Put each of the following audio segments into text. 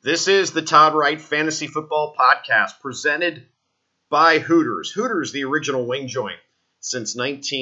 This is the Todd Wright Fantasy Football Podcast presented by Hooters. Hooters, the original wing joint since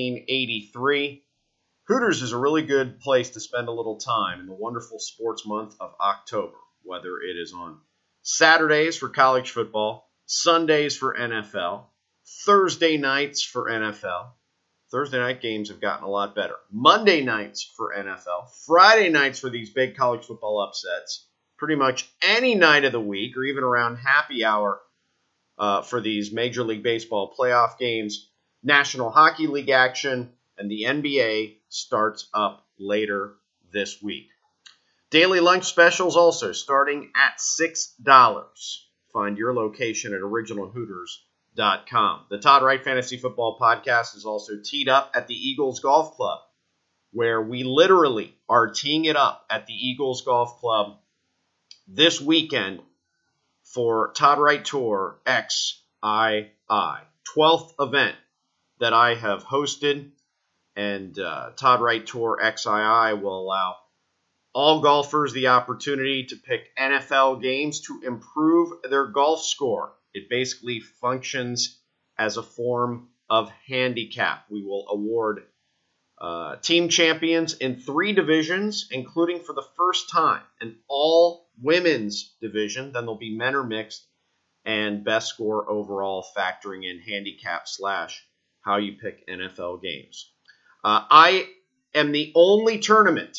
1983. Hooters is a really good place to spend a little time in the wonderful sports month of October, whether it is on Saturdays for college football, Sundays for NFL, Thursday nights for NFL. Thursday night games have gotten a lot better. Monday nights for NFL, Friday nights for these big college football upsets. Pretty much any night of the week or even around happy hour for these Major League Baseball playoff games. National Hockey League action and the NBA starts up later this week. Daily lunch specials also starting at $6. Find your location at originalhooters.com. The Todd Wright Fantasy Football Podcast is also teed up at the Eagles Golf Club, where we literally are teeing it up at the Eagles Golf Club this weekend for Todd Wright Tour XII, 12th event that I have hosted, and Todd Wright Tour XII will allow all golfers the opportunity to pick NFL games to improve their golf score. It basically functions as a form of handicap. We will award team champions in 3 divisions, including for the first time an all-women's division. Then there'll be men or mixed, and best score overall factoring in handicap / how you pick NFL games. I am the only tournament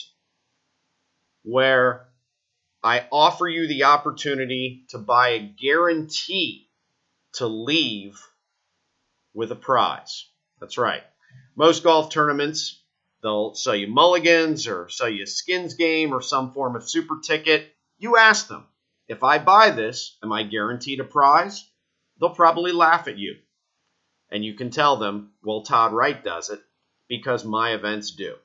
where I offer you the opportunity to buy a guarantee to leave with a prize. That's right. Most golf tournaments, they'll sell you mulligans or sell you a skins game or some form of super ticket. You ask them, if I buy this, am I guaranteed a prize? They'll probably laugh at you. And you can tell them, well, Todd Wright does it because my events do.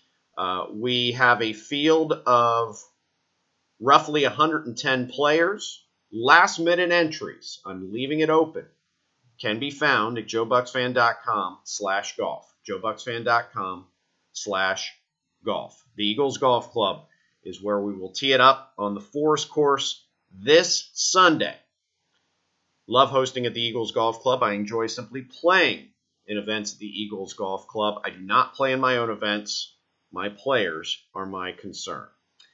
We have a field of roughly 110 players. Last-minute entries, I'm leaving it open, can be found at joebucksfan.com/golf. joebucksfan.com/golf. The Eagles Golf Club is where we will tee it up on the Forest Course this Sunday. Love hosting at the Eagles Golf Club. I enjoy simply playing in events at the Eagles Golf Club. I do not play in my own events. My players are my concern.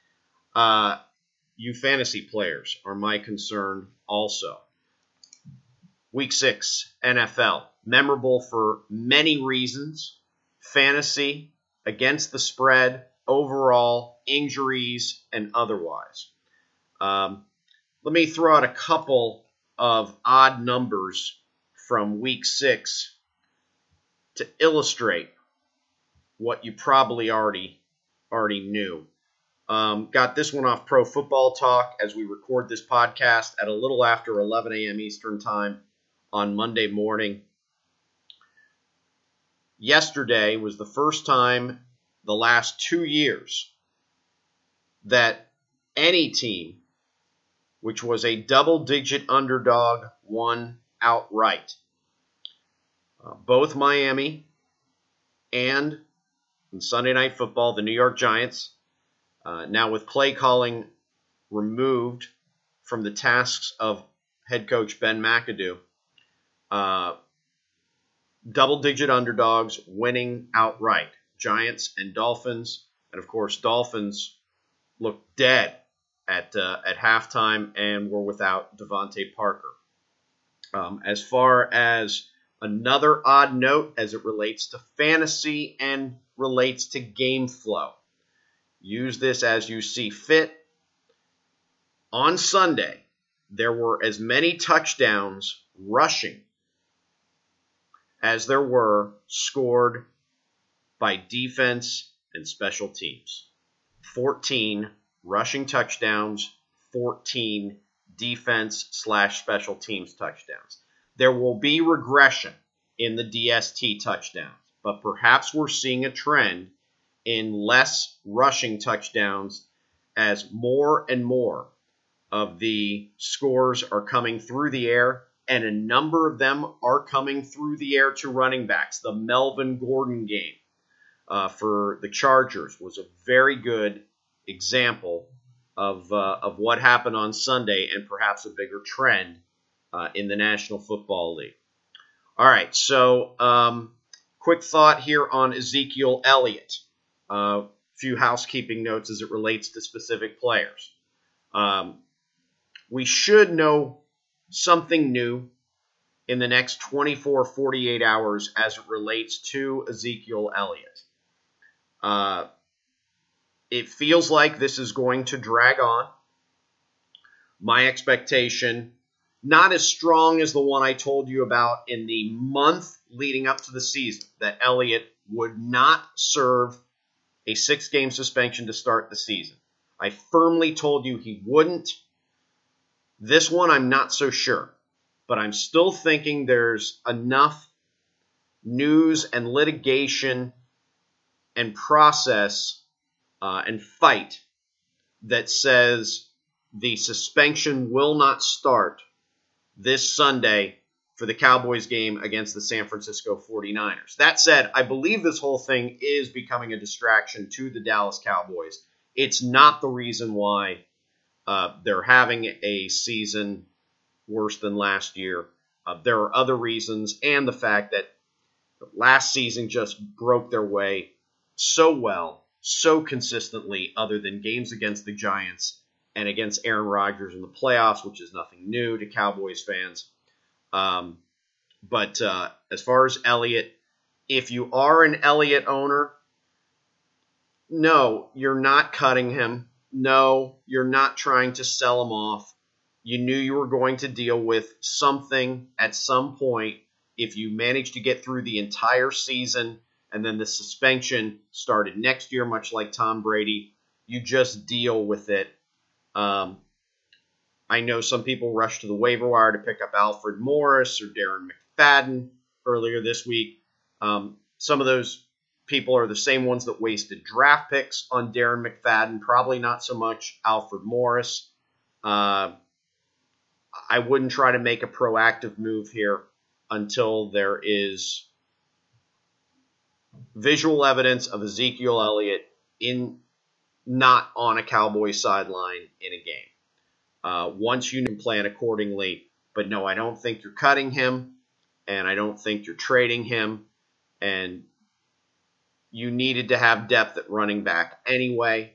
You fantasy players are my concern also. Week 6, NFL. Memorable for many reasons. Fantasy, against the spread, overall, injuries, and otherwise. Let me throw out a couple of odd numbers from Week 6 to illustrate what you probably already knew. Got this one off Pro Football Talk as we record this podcast at a little after 11 a.m. Eastern Time on Monday morning. Yesterday was the first time the last 2 years that any team, which was a double-digit underdog, won outright. Both Miami and in Sunday Night Football, the New York Giants, now with play calling removed from the tasks of head coach Ben McAdoo, double-digit underdogs winning outright. Giants and Dolphins, and of course Dolphins looked dead at halftime and were without Devontae Parker. As far as another odd note as it relates to fantasy and relates to game flow, use this as you see fit. On Sunday, there were as many touchdowns rushing as there were scored by defense and special teams. 14 rushing touchdowns, 14 defense/special teams touchdowns. There will be regression in the DST touchdowns, but perhaps we're seeing a trend in less rushing touchdowns as more and more of the scores are coming through the air, and a number of them are coming through the air to running backs. The Melvin Gordon game for the Chargers was a very good example of what happened on Sunday and perhaps a bigger trend in the National Football League. All right, so quick thought here on Ezekiel Elliott. Few housekeeping notes as it relates to specific players. We should know something new in the next 24, 48 hours as it relates to Ezekiel Elliott. It feels like this is going to drag on. My expectation, not as strong as the one I told you about in the month leading up to the season, that Elliott would not serve a 6-game suspension to start the season. I firmly told you he wouldn't. This one, I'm not so sure. But I'm still thinking there's enough news and litigation and process and fight that says the suspension will not start this Sunday for the Cowboys game against the San Francisco 49ers. That said, I believe this whole thing is becoming a distraction to the Dallas Cowboys. It's not the reason why they're having a season worse than last year. There are other reasons, and the fact that last season just broke their way so well, so consistently, other than games against the Giants and against Aaron Rodgers in the playoffs, which is nothing new to Cowboys fans. But as far as Elliott, if you are an Elliott owner, no, you're not cutting him. No, you're not trying to sell him off. You knew you were going to deal with something at some point if you managed to get through the entire season and then the suspension started next year, much like Tom Brady. You just deal with it. I know some people rushed to the waiver wire to pick up Alfred Morris or Darren McFadden earlier this week. Some of those people are the same ones that wasted draft picks on Darren McFadden, probably not so much Alfred Morris. I wouldn't try to make a proactive move here until there is visual evidence of Ezekiel Elliott not on a Cowboys sideline in a game. Once you can plan accordingly, but no, I don't think you're cutting him, and I don't think you're trading him, and you needed to have depth at running back anyway.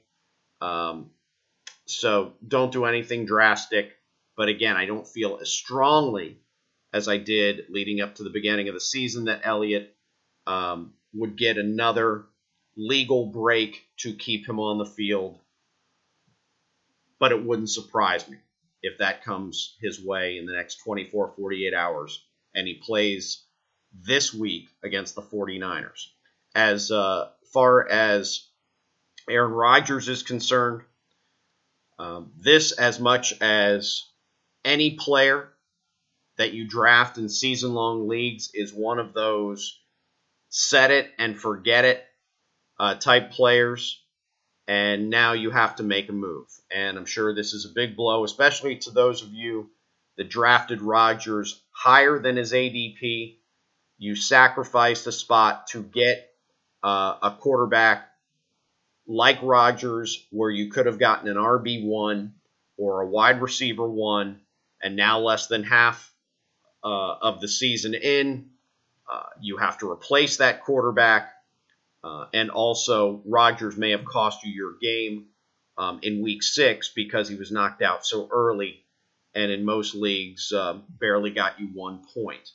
So don't do anything drastic. But again, I don't feel as strongly as I did leading up to the beginning of the season that Elliott would get another legal break to keep him on the field. But it wouldn't surprise me if that comes his way in the next 24, 48 hours and he plays this week against the 49ers. As far as Aaron Rodgers is concerned, this, as much as any player that you draft in season-long leagues, is one of those set it and forget it type players, and now you have to make a move. And I'm sure this is a big blow, especially to those of you that drafted Rodgers higher than his ADP. You sacrificed a spot to get a quarterback like Rodgers, where you could have gotten an RB1 or a wide receiver 1, and now less than half of the season in, you have to replace that quarterback. And also, Rodgers may have cost you your game in week 6 because he was knocked out so early, and in most leagues, barely got you 1 point.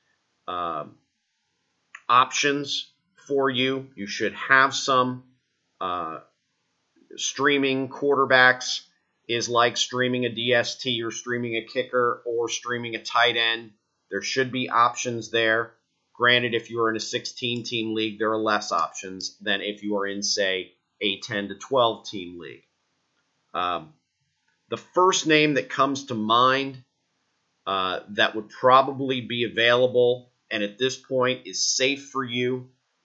Options for you. You should have some. Streaming quarterbacks is like streaming a DST or streaming a kicker or streaming a tight end. There should be options there. Granted, if you're in a 16-team league, there are less options than if you are in, say, a 10 to 12-team league. The first name that comes to mind that would probably be available and at this point is safe for you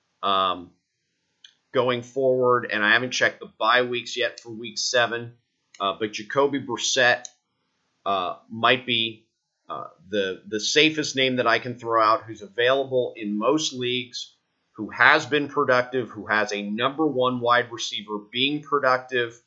going forward, and I haven't checked the bye weeks yet for week 7, but Jacoby Brissett might be the safest name that I can throw out, who's available in most leagues, who has been productive, who has a number 1 wide receiver being productive,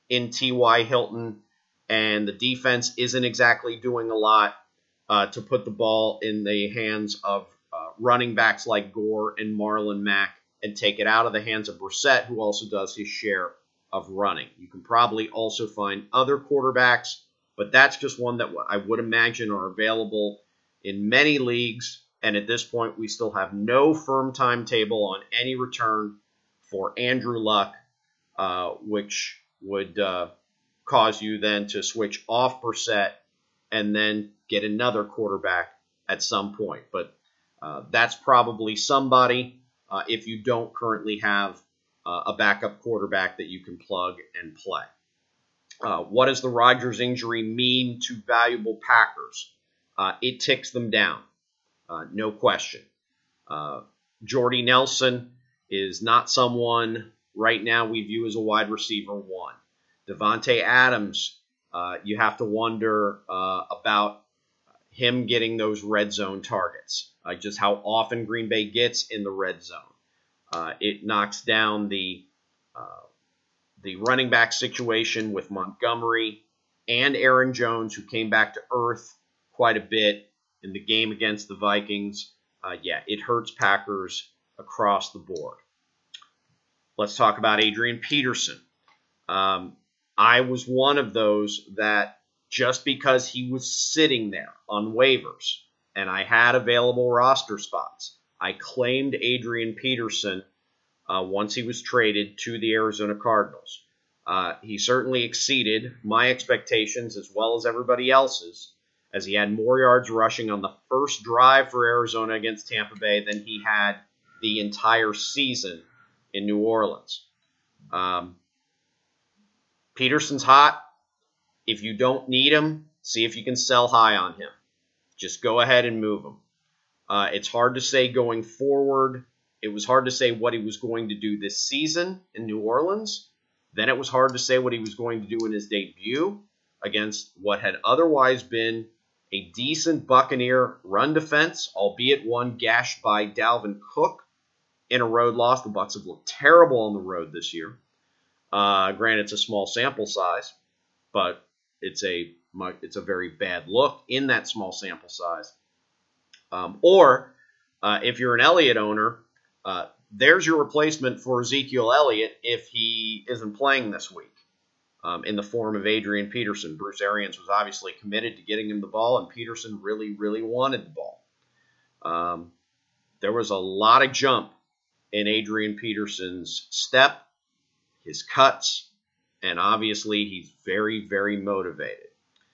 in T.Y. Hilton, and the defense isn't exactly doing a lot to put the ball in the hands of running backs like Gore and Marlon Mack and take it out of the hands of Brissett, who also does his share of running. You can probably also find other quarterbacks, but that's just one that I would imagine are available in many leagues. And at this point, we still have no firm timetable on any return for Andrew Luck, which would cause you then to switch off Brissett and then get another quarterback at some point. But that's probably somebody if you don't currently have a backup quarterback that you can plug and play. What does the Rodgers injury mean to valuable Packers? It ticks them down, no question. Jordy Nelson is not someone right now we view as a wide receiver one. Devontae Adams, you have to wonder about him getting those red zone targets, just how often Green Bay gets in the red zone. It knocks down the running back situation with Montgomery and Aaron Jones, who came back to earth quite a bit in the game against the Vikings. It hurts Packers across the board. Let's talk about Adrian Peterson. I was one of those that just because he was sitting there on waivers and I had available roster spots, I claimed Adrian Peterson once he was traded to the Arizona Cardinals. He certainly exceeded my expectations as well as everybody else's, as he had more yards rushing on the first drive for Arizona against Tampa Bay than he had the entire season in New Orleans. Peterson's hot. If you don't need him, see if you can sell high on him. Just go ahead and move him. It's hard to say going forward. It was hard to say what he was going to do this season in New Orleans. Then it was hard to say what he was going to do in his debut against what had otherwise been a decent Buccaneer run defense, albeit one gashed by Dalvin Cook in a road loss. The Bucs have looked terrible on the road this year. Granted, it's a small sample size, but it's a very bad look in that small sample size. If you're an Elliott owner, there's your replacement for Ezekiel Elliott if he isn't playing this week in the form of Adrian Peterson. Bruce Arians was obviously committed to getting him the ball, and Peterson really, really wanted the ball. There was a lot of jump in Adrian Peterson's step, his cuts, and obviously he's very, very motivated.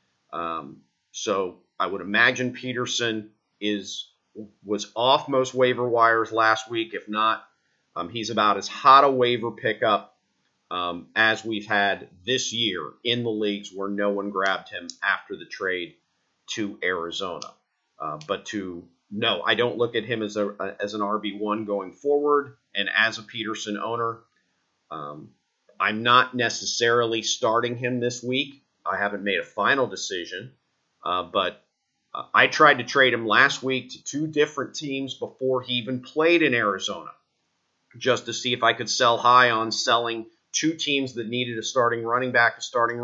So I would imagine Peterson was off most waiver wires last week. If not, he's about as hot a waiver pickup as we've had this year in the leagues where no one grabbed him after the trade to Arizona. No, I don't look at him as an RB1 going forward. And as a Peterson owner, I'm not necessarily starting him this week. I haven't made a final decision, but I tried to trade him last week to two different teams before he even played in Arizona, just to see if I could sell high on selling two teams that needed a starting running back.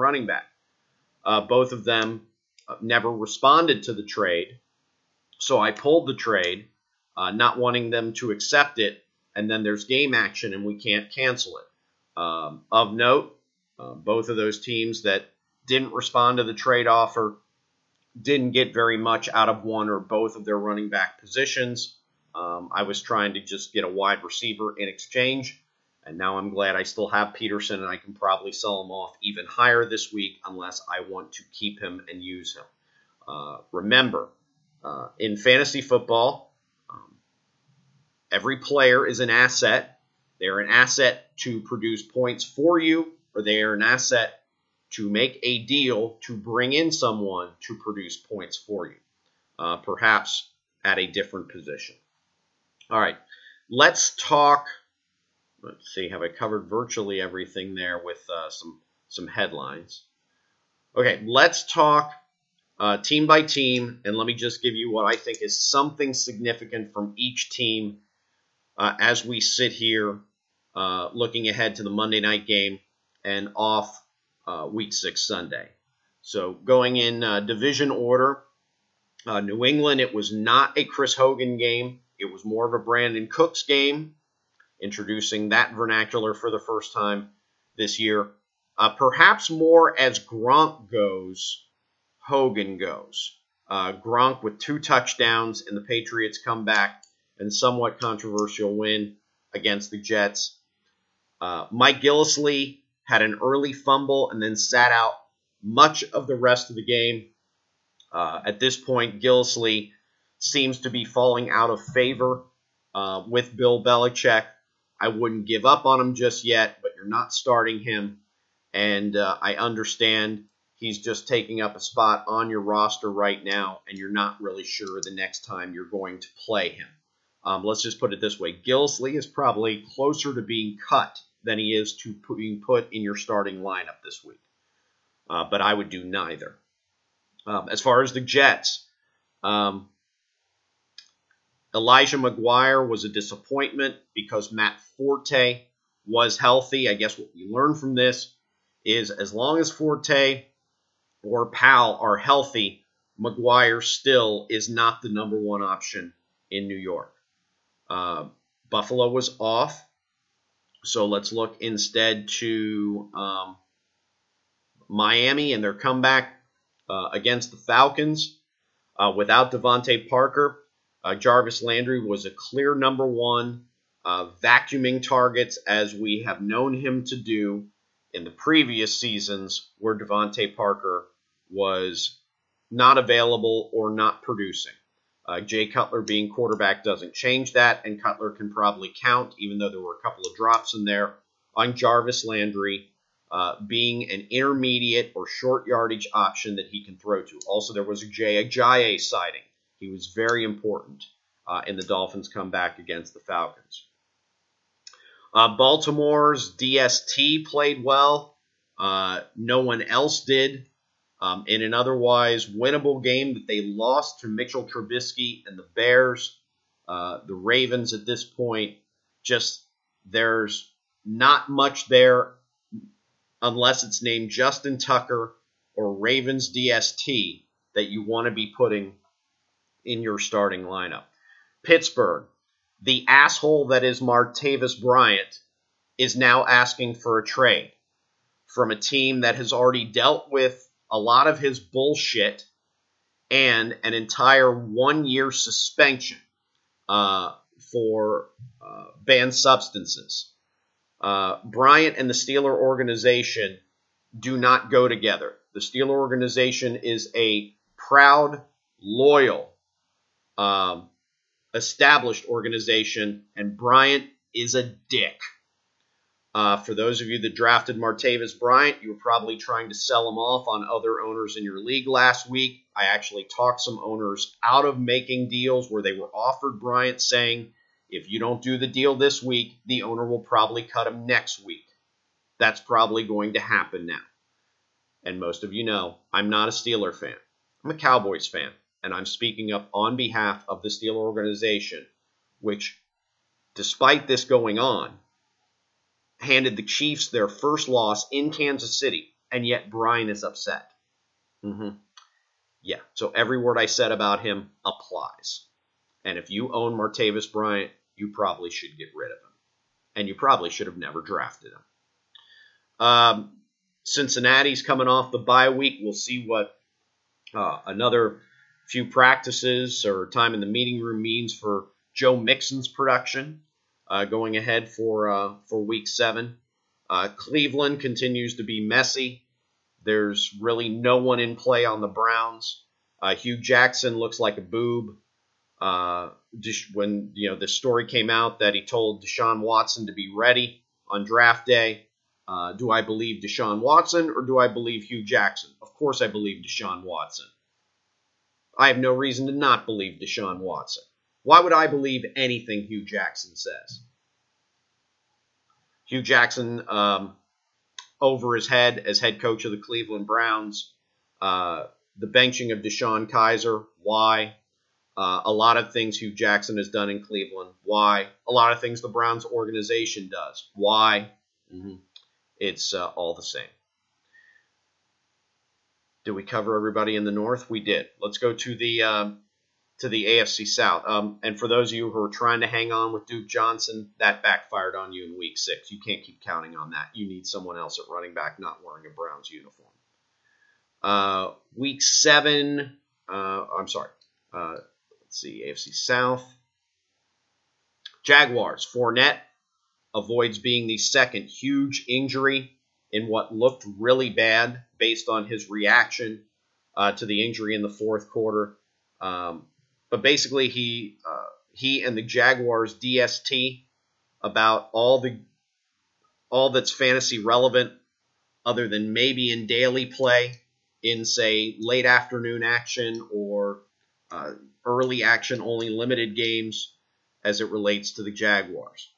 Both of them never responded to the trade, so I pulled the trade, not wanting them to accept it, and then there's game action and we can't cancel it. Of note, both of those teams that didn't respond to the trade offer didn't get very much out of one or both of their running back positions. I was trying to just get a wide receiver in exchange, and now I'm glad I still have Peterson, and I can probably sell him off even higher this week unless I want to keep him and use him. Remember, in fantasy football, every player is an asset. They're an asset to produce points for you, or they are an asset to make a deal to bring in someone to produce points for you, perhaps at a different position. All right, let's talk. Let's see, have I covered virtually everything there with some headlines? Okay, let's talk team by team, and let me just give you what I think is something significant from each team as we sit here looking ahead to the Monday night game and off Week 6 Sunday. So going in division order, New England, it was not a Chris Hogan game. It was more of a Brandon Cooks game, introducing that vernacular for the first time this year. Perhaps more as Gronk goes, Hogan goes. Gronk with 2 touchdowns and the Patriots come back and somewhat controversial win against the Jets. Mike Gillislee had an early fumble and then sat out much of the rest of the game. At this point, Gillislee seems to be falling out of favor with Bill Belichick. I wouldn't give up on him just yet, but you're not starting him. And I understand he's just taking up a spot on your roster right now, and you're not really sure the next time you're going to play him. Let's just put it this way. Gillislee is probably closer to being cut than he is to being put in your starting lineup this week. But I would do neither. As far as the Jets, Elijah McGuire was a disappointment because Matt Forte was healthy. I guess what we learned from this is as long as Forte or Powell are healthy, McGuire still is not the number one option in New York. Buffalo was off, so let's look instead to Miami and their comeback against the Falcons. Without Devontae Parker, Jarvis Landry was a clear number one, vacuuming targets as we have known him to do in the previous seasons where Devontae Parker was not available or not producing. Jay Cutler being quarterback doesn't change that, and Cutler can probably count, even though there were a couple of drops in there, on Jarvis Landry being an intermediate or short yardage option that he can throw to. Also, there was a Jay Ajayi sighting. He was very important in the Dolphins' comeback against the Falcons. Baltimore's DST played well. No one else did. In an otherwise winnable game that they lost to Mitchell Trubisky and the Bears. The Ravens at this point, there's not much there unless it's named Justin Tucker or Ravens DST that you want to be putting in your starting lineup. Pittsburgh, the asshole that is Martavis Bryant, is now asking for a trade from a team that has already dealt with a lot of his bullshit and an entire 1-year suspension for banned substances. Bryant and the Steeler organization do not go together. The Steeler organization is a proud, loyal, established organization, and Bryant is a dick. For those of you that drafted Martavis Bryant, you were probably trying to sell him off on other owners in your league last week. I actually talked some owners out of making deals where they were offered Bryant, saying, if you don't do the deal this week, the owner will probably cut him next week. That's probably going to happen now. And most of you know, I'm not a Steeler fan. I'm a Cowboys fan, and I'm speaking up on behalf of the Steeler organization, which, despite this going on, handed the Chiefs their first loss in Kansas City, and yet Brian is upset. Yeah, so every word I said about him applies. And if you own Martavis Bryant, you probably should get rid of him. And you probably should have never drafted him. Cincinnati's coming off the bye week. We'll see what another few practices or time in the meeting room means for Joe Mixon's production. Going ahead for Week 7. Cleveland continues to be messy. There's really no one in play on the Browns. Hugh Jackson looks like a boob. When the story came out that he told Deshaun Watson to be ready on draft day, do I believe Deshaun Watson or do I believe Hugh Jackson? Of course I believe Deshaun Watson. I have no reason to not believe Deshaun Watson. Why would I believe anything Hugh Jackson says? Hugh Jackson, over his head as head coach of the Cleveland Browns. The benching of Deshaun Kaiser. Why? A lot of things Hugh Jackson has done in Cleveland. Why? A lot of things the Browns organization does. Why? It's all the same. Did we cover everybody in the North? We did. Let's go to the AFC South. And for those of you who are trying to hang on with Duke Johnson, that backfired on you in Week 6. You can't keep counting on that. You need someone else at running back not wearing a Browns uniform. Week 7, let's see, AFC South. Jaguars, Fournette avoids being the second huge injury in what looked really bad based on his reaction to the injury in the fourth quarter. But basically, he and the Jaguars DST about all that's fantasy relevant, other than maybe in daily play, in say late afternoon action or early action only limited games as it relates to the Jaguars.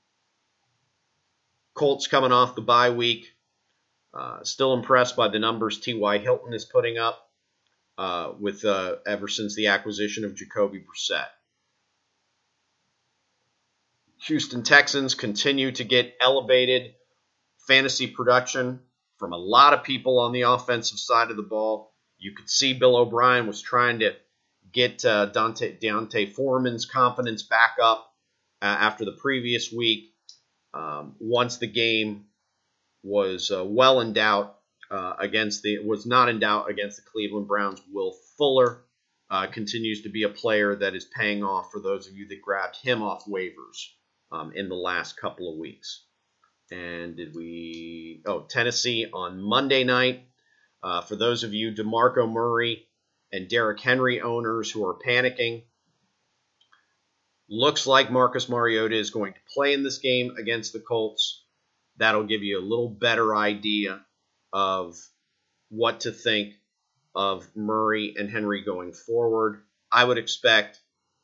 Colts coming off the bye week. Still impressed by the numbers T.Y. Hilton is putting up with ever since the acquisition of Jacoby Brissett. Houston Texans continue to get elevated fantasy production from a lot of people on the offensive side of the ball. You could see Bill O'Brien was trying to get D'Onta Foreman's confidence back up after the previous week. Once the game was not in doubt against the Cleveland Browns, Will Fuller continues to be a player that is paying off for those of you that grabbed him off waivers in the last couple of weeks. And Tennessee on Monday night. For those of you DeMarco Murray and Derrick Henry owners who are panicking, looks like Marcus Mariota is going to play in this game against the Colts. That'll give you a little better idea of what to think of Murray and Henry going forward. I would expect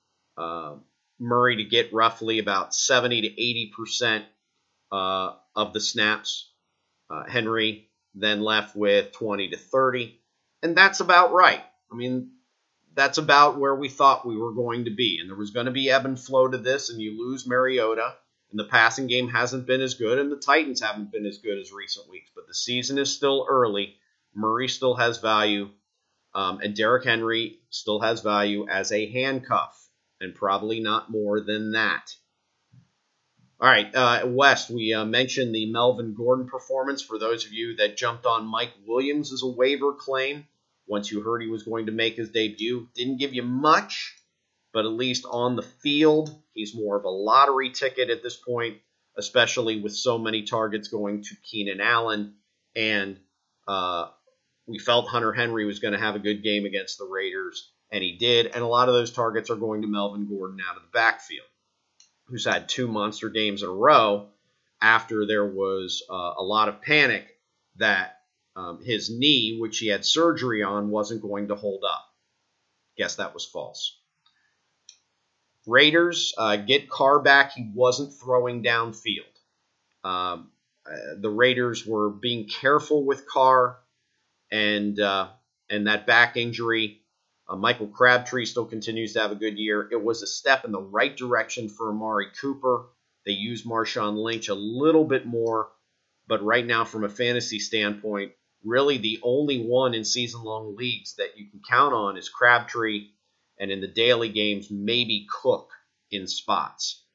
Murray to get roughly about 70 to 80% of the snaps. Henry then left with 20 to 30. And that's about right. I mean, that's about where we thought we were going to be. And there was going to be ebb and flow to this, and you lose Mariota. And the passing game hasn't been as good, and the Titans haven't been as good as recent weeks. But the season is still early. Murray still has value, and Derrick Henry still has value as a handcuff, and probably not more than that. All right, West, we mentioned the Melvin Gordon performance. For those of you that jumped on Mike Williams as a waiver claim, once you heard he was going to make his debut, didn't give you much, but at least on the field, he's more of a lottery ticket at this point, especially with so many targets going to Keenan Allen. And we felt Hunter Henry was going to have a good game against the Raiders, and he did. And a lot of those targets are going to Melvin Gordon out of the backfield, who's had 2 monster games in a row after there was a lot of panic that his knee, which he had surgery on, wasn't going to hold up. Guess that was false. Raiders, get Carr back. He wasn't throwing downfield. The Raiders were being careful with Carr and that back injury. Michael Crabtree still continues to have a good year. It was a step in the right direction for Amari Cooper. They used Marshawn Lynch a little bit more, but right now from a fantasy standpoint, really the only one in season-long leagues that you can count on is Crabtree, and in the daily games, maybe Cook in spots.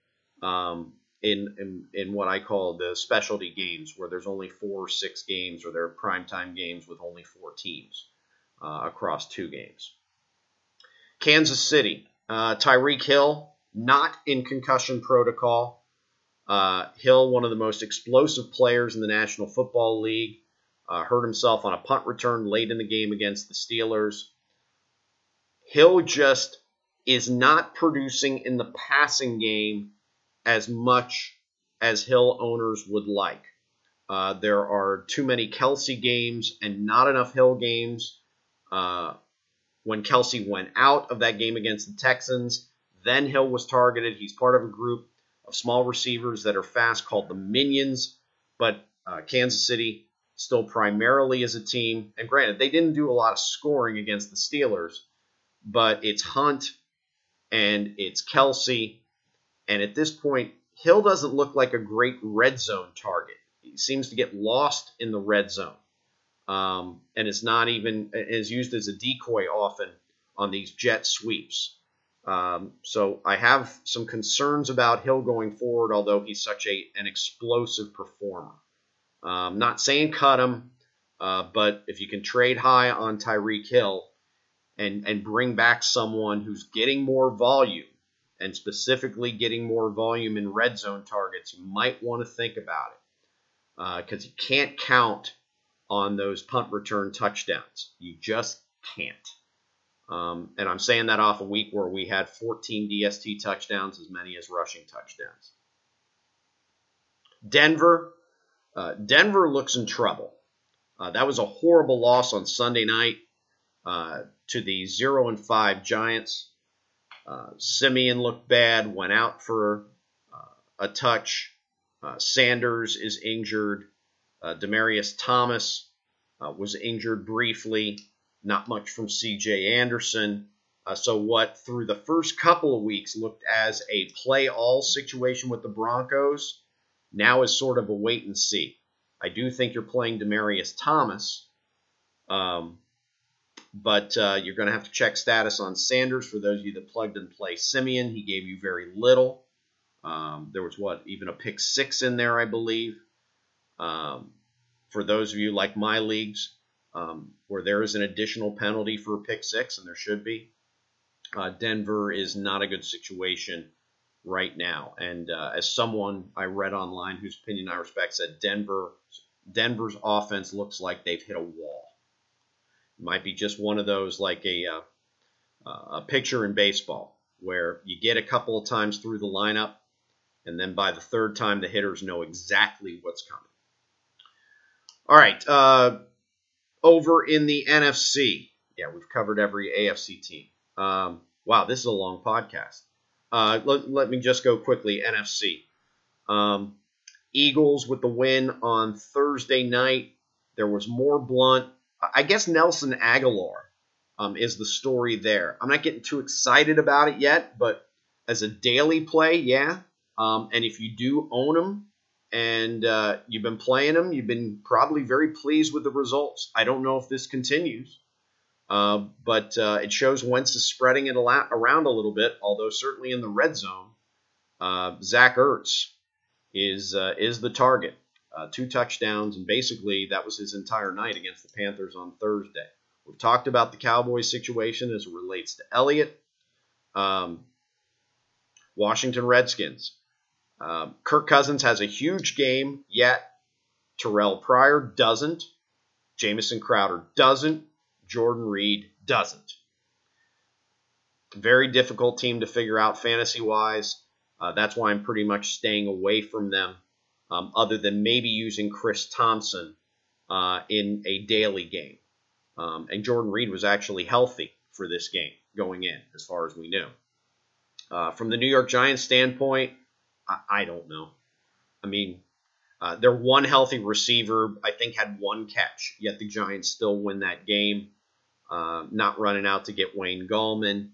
In what I call the specialty games, where there's only 4 or 6 games, or they're primetime games with only 4 teams across 2 games. Kansas City, Tyreek Hill, not in concussion protocol. Hill, one of the most explosive players in the National Football League, hurt himself on a punt return late in the game against the Steelers. Hill just is not producing in the passing game as much as Hill owners would like. There are too many Kelsey games and not enough Hill games. When Kelsey went out of that game against the Texans, then Hill was targeted. He's part of a group of small receivers that are fast called the Minions, but Kansas City still primarily as a team. And granted, they didn't do a lot of scoring against the Steelers, but it's Hunt and it's Kelsey. And at this point, Hill doesn't look like a great red zone target. He seems to get lost in the red zone. and is used as a decoy often on these jet sweeps. So I have some concerns about Hill going forward, although he's such an explosive performer. Not saying cut him, but if you can trade high on Tyreek Hill and bring back someone who's getting more volume, and specifically getting more volume in red zone targets, you might want to think about it. Because you can't count on those punt return touchdowns. You just can't. And I'm saying that off a week where we had 14 DST touchdowns, as many as rushing touchdowns. Denver looks in trouble. That was a horrible loss on Sunday night to the 0-5 Giants. Simeon looked bad, went out for a touch. Sanders is injured. Demaryius Thomas was injured briefly. Not much from C.J. Anderson. So what through the first couple of weeks looked as a play-all situation with the Broncos, now is sort of a wait and see. I do think you're playing Demaryius Thomas, but you're going to have to check status on Sanders. For those of you that plugged and play Simeon, he gave you very little. There was even a pick 6 in there, I believe. For those of you like my leagues, where there is an additional penalty for a pick 6, and there should be, Denver is not a good situation right now. And as someone I read online whose opinion I respect said, Denver's offense looks like they've hit a wall. It might be just one of those like a picture in baseball where you get a couple of times through the lineup, and then by the third time the hitters know exactly what's coming. All right, over in the NFC. Yeah, we've covered every AFC team. Wow, this is a long podcast. Let me just go quickly. NFC. Eagles with the win on Thursday night. There was more Blunt. I guess Nelson Aguilar is the story there. I'm not getting too excited about it yet, but as a daily play, yeah. And if you do own him and you've been playing him, you've been probably very pleased with the results. I don't know if this continues. But it shows Wentz is spreading it around a little bit, although certainly in the red zone, Zach Ertz is the target. 2 touchdowns, and basically that was his entire night against the Panthers on Thursday. We've talked about the Cowboys situation as it relates to Elliott. Washington Redskins. Kirk Cousins has a huge game, yet Terrell Pryor doesn't. Jamison Crowder doesn't. Jordan Reed doesn't. Very difficult team to figure out fantasy-wise. That's why I'm pretty much staying away from them, other than maybe using Chris Thompson in a daily game. And Jordan Reed was actually healthy for this game going in, as far as we knew. From the New York Giants standpoint, I don't know. I mean, their one healthy receiver, I think, had 1 catch, yet the Giants still win that game. Not running out to get Wayne Gallman.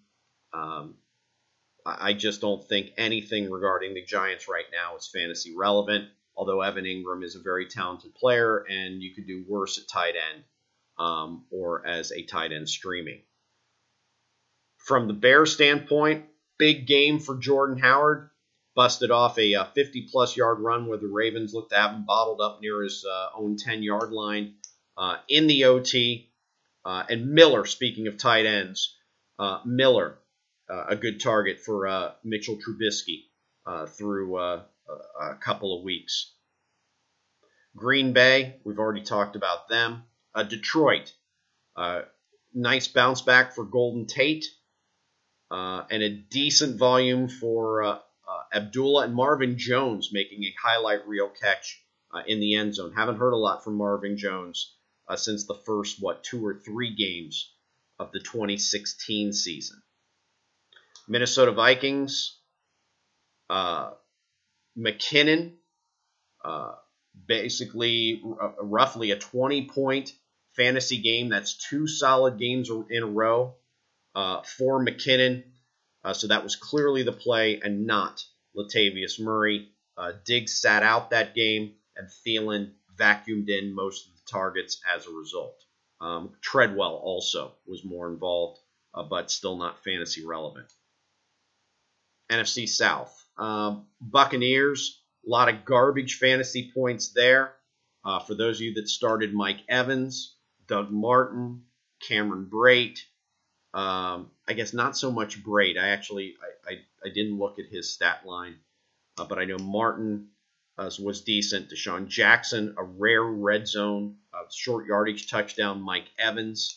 I just don't think anything regarding the Giants right now is fantasy relevant, although Evan Ingram is a very talented player, and you could do worse at tight end or as a tight end streaming. From the Bears standpoint, big game for Jordan Howard. Busted off a 50-plus yard run where the Ravens looked to have him bottled up near his own 10-yard line in the OT. And Miller, speaking of tight ends, Miller, a good target for Mitchell Trubisky through a couple of weeks. Green Bay, we've already talked about them. Detroit, nice bounce back for Golden Tate, and a decent volume for Abdullah and Marvin Jones making a highlight reel catch in the end zone. Haven't heard a lot from Marvin Jones since the first, 2 or 3 games of the 2016 season. Minnesota Vikings, McKinnon, basically roughly a 20-point fantasy game. That's 2 solid games in a row for McKinnon. So that was clearly the play and not Latavius Murray. Diggs sat out that game, and Thielen vacuumed in most of the targets as a result. Treadwell also was more involved, but still not fantasy relevant. NFC South. Buccaneers, a lot of garbage fantasy points there. For those of you that started Mike Evans, Doug Martin, Cameron Brate. I guess not so much Brate. I didn't look at his stat line, but I know Martin was decent. Deshaun Jackson, a rare red zone, short yardage touchdown. Mike Evans.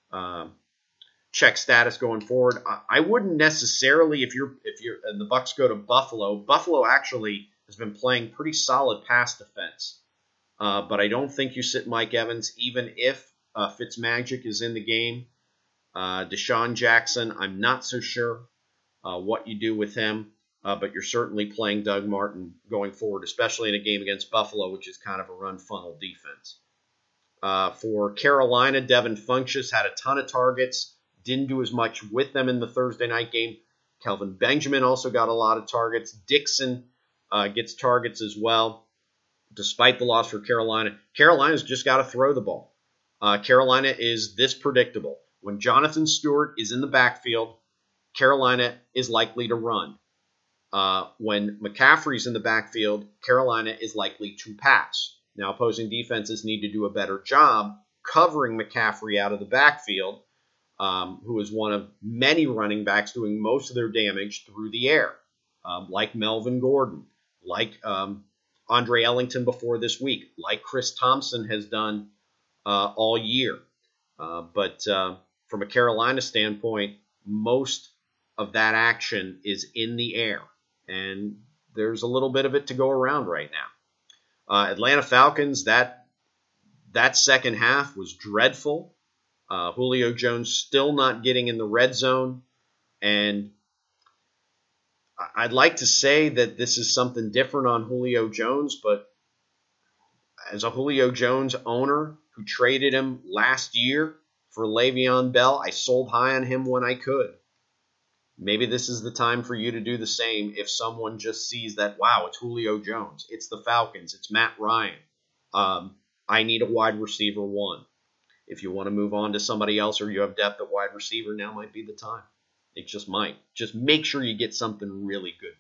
Check status going forward. I wouldn't necessarily if you're and the Bucs go to Buffalo. Buffalo actually has been playing pretty solid pass defense, but I don't think you sit Mike Evans even if Fitzmagic is in the game. Deshaun Jackson, I'm not so sure what you do with him, but you're certainly playing Doug Martin going forward, especially in a game against Buffalo, which is kind of a run funnel defense. For Carolina, Devin Funchess had a ton of targets. Didn't do as much with them in the Thursday night game. Kelvin Benjamin also got a lot of targets. Dixon gets targets as well, despite the loss for Carolina. Carolina's just got to throw the ball. Carolina is this predictable. When Jonathan Stewart is in the backfield, Carolina is likely to run. When McCaffrey's in the backfield, Carolina is likely to pass. Now, opposing defenses need to do a better job covering McCaffrey out of the backfield, who is one of many running backs doing most of their damage through the air, like Melvin Gordon, like Andre Ellington before this week, like Chris Thompson has done all year. But from a Carolina standpoint, most of that action is in the air, and there's a little bit of it to go around right now. Atlanta Falcons, that second half was dreadful. Julio Jones still not getting in the red zone, and I'd like to say that this is something different on Julio Jones, but as a Julio Jones owner who traded him last year for Le'Veon Bell, I sold high on him when I could. Maybe this is the time for you to do the same if someone just sees that, wow, it's Julio Jones, it's the Falcons, it's Matt Ryan. I need a wide receiver one. If you want to move on to somebody else or you have depth at wide receiver, now might be the time. It just might. Just make sure you get something really good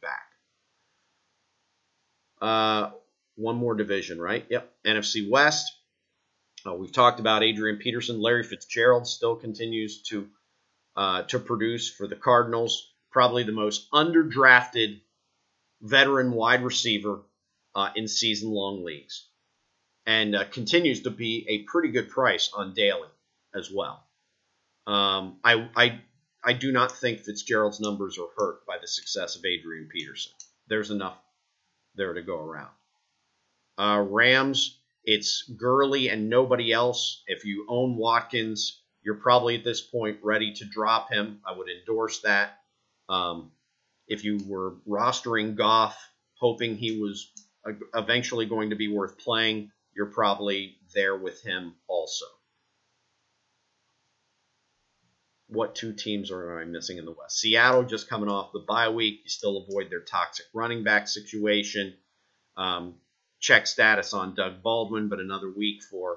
back. One more division, right? Yep. NFC West. We've talked about Adrian Peterson. Larry Fitzgerald still continues to produce for the Cardinals. Probably the most underdrafted veteran wide receiver in season-long leagues. And continues to be a pretty good price on daily as well. I do not think Fitzgerald's numbers are hurt by the success of Adrian Peterson. There's enough there to go around. Rams, it's Gurley and nobody else. If you own Watkins, you're probably at this point ready to drop him. I would endorse that. If you were rostering Goff, hoping he was eventually going to be worth playing, you're probably there with him also. What two teams are I missing in the West? Seattle just coming off the bye week. You still avoid their toxic running back situation. Check status on Doug Baldwin, but another week for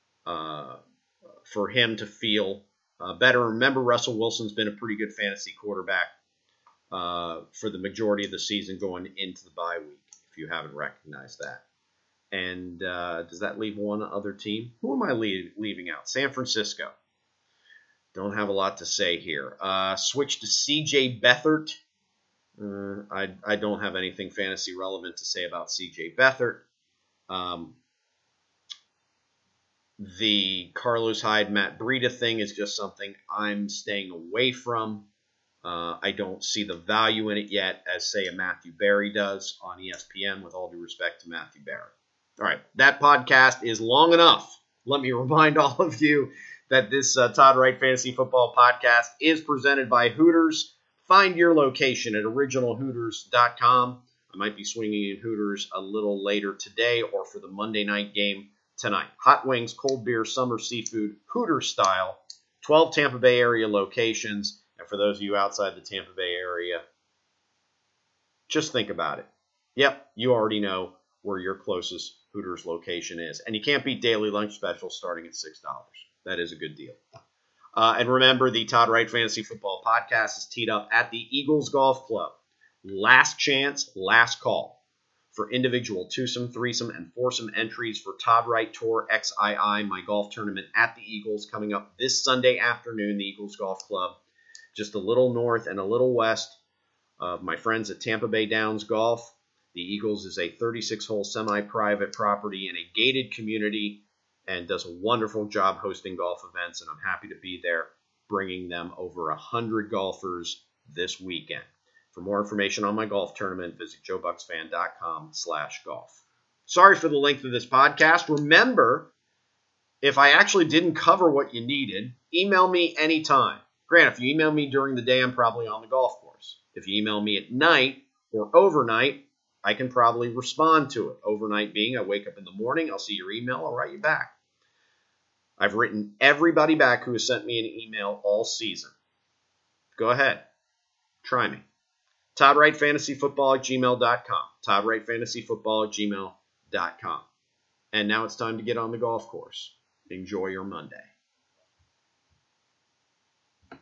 him to feel better. Remember, Russell Wilson's been a pretty good fantasy quarterback for the majority of the season going into the bye week, if you haven't recognized that. And does that leave one other team? Who am I leaving out? San Francisco. Don't have a lot to say here. Switch to C.J. Beathard. I don't have anything fantasy relevant to say about C.J. Beathard. The Carlos Hyde, Matt Breida thing is just something I'm staying away from. I don't see the value in it yet, as, say, a Matthew Berry does on ESPN, with all due respect to Matthew Berry. All right, that podcast is long enough. Let me remind all of you that this Todd Wright Fantasy Football Podcast is presented by Hooters. Find your location at originalhooters.com. I might be swinging in Hooters a little later today or for the Monday night game tonight. Hot wings, cold beer, summer seafood, Hooters style. 12 Tampa Bay area locations. And for those of you outside the Tampa Bay area, just think about it. Yep, you already know. where your closest Hooters location is. And you can't beat daily lunch specials starting at $6. That is a good deal. And remember, the Todd Wright Fantasy Football Podcast is teed up at the Eagles Golf Club. Last chance, last call for individual twosome, threesome, and foursome entries for Todd Wright Tour XII, my golf tournament at the Eagles, coming up this Sunday afternoon, the Eagles Golf Club, just a little north and a little west of my friends at Tampa Bay Downs Golf. The Eagles is a 36-hole semi-private property in a gated community and does a wonderful job hosting golf events, and I'm happy to be there bringing them over 100 golfers this weekend. For more information on my golf tournament, visit joebucksfan.com/golf. Sorry for the length of this podcast. Remember, if I actually didn't cover what you needed, email me anytime. Grant, if you email me during the day, I'm probably on the golf course. If you email me at night or overnight, I can probably respond to it. Overnight being, I wake up in the morning, I'll see your email, I'll write you back. I've written everybody back who has sent me an email all season. Go ahead. Try me. ToddWrightFantasyFootball@gmail.com. ToddWrightFantasyFootball@gmail.com. And now it's time to get on the golf course. Enjoy your Monday.